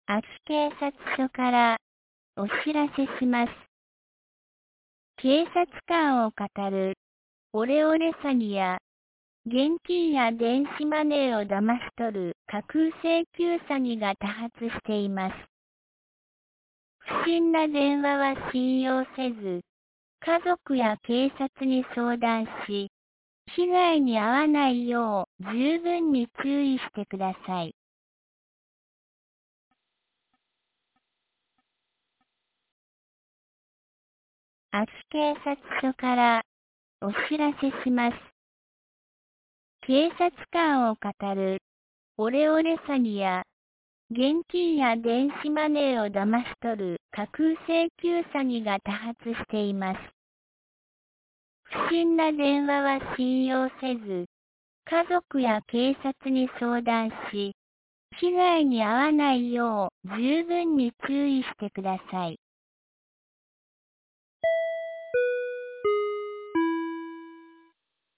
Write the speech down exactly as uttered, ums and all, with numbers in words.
厚警察署からお知らせします。警察官を語るオレオレ詐欺や現金や電子マネーを騙し取る架空請求詐欺が多発しています。不審な電話は信用せず、家族や警察に相談し、被害に遭わないよう十分に注意してください。厚警察署からお知らせします。警察官を語るオレオレ詐欺や現金や電子マネーを騙し取る架空請求詐欺が多発しています。不審な電話は信用せず、家族や警察に相談し、被害に遭わないよう十分に注意してください。